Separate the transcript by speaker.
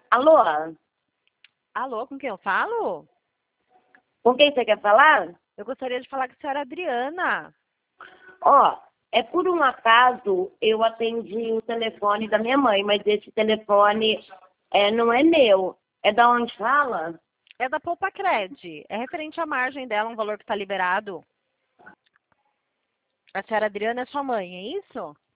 Speaker 1: Alô?
Speaker 2: Alô, com quem eu falo?
Speaker 1: Com quem você quer falar?
Speaker 2: Eu gostaria de falar com a senhora Adriana.
Speaker 1: Ó, é por um acaso eu atendi o telefone da minha mãe, mas esse telefone não é meu. É da onde fala?
Speaker 2: É da Poupa Cred. É referente à margem dela, um valor que está liberado. A senhora Adriana é sua mãe, é isso?